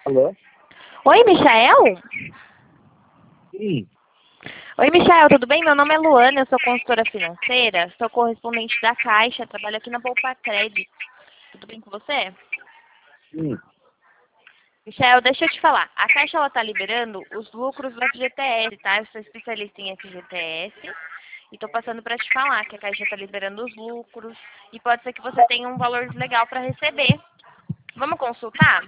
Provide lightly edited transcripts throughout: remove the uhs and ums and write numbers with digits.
Alô? Oi, Michael? Sim. Oi, Michael, tudo bem? Meu nome é Luana, eu sou consultora financeira, sou correspondente da Caixa, trabalho aqui na Poupa Crédito. Tudo bem com você? Sim. Michael, deixa eu te falar. A Caixa ela tá liberando os lucros do FGTS, tá? Eu sou especialista em FGTS e tô passando para te falar que a Caixa tá liberando os lucros e pode ser que você tenha um valor legal para receber. Vamos consultar?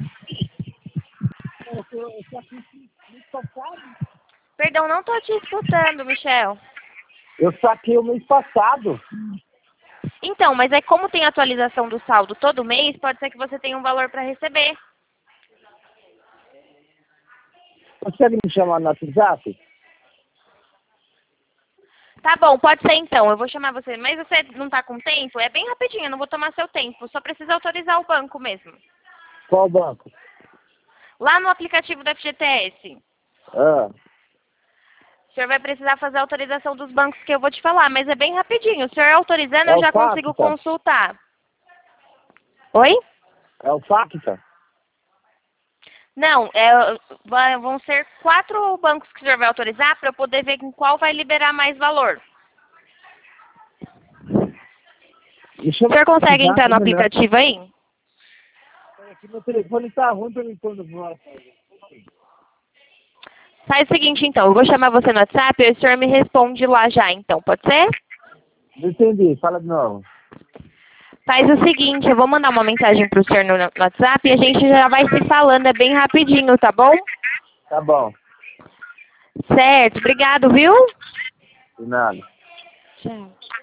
Perdão, não tô te escutando, Michel. Eu saquei o mês passado. Então, mas é como tem atualização do saldo todo mês, pode ser que você tenha um valor para receber. Consegue me chamar no WhatsApp? Tá bom, pode ser então. Eu vou chamar você. Mas você não tá com tempo? É bem rapidinho, eu não vou tomar seu tempo. Só precisa autorizar o banco mesmo. Qual banco? Lá no aplicativo do FGTS. Ah, O senhor vai precisar fazer a autorização dos bancos que eu vou te falar, mas é bem rapidinho. O senhor autorizando, é eu o já consigo Facta? consultar. Oi? É o Facta? Não, vão ser 4 bancos que o senhor vai autorizar para eu poder ver com qual vai liberar mais valor. Me O chama senhor no consegue entrar WhatsApp, no é melhor. aplicativo aí? Aqui meu telefone tá ruim pra mim quando voar. Faz o seguinte, então. Eu vou chamar você no WhatsApp e o senhor me responde lá já, então. Pode ser? Não entendi, fala de novo. Faz o seguinte, eu vou mandar uma mensagem pro senhor no WhatsApp e a gente já vai se falando. É bem rapidinho, tá bom? Tá bom. Certo. Obrigado, viu? De nada. Tchau.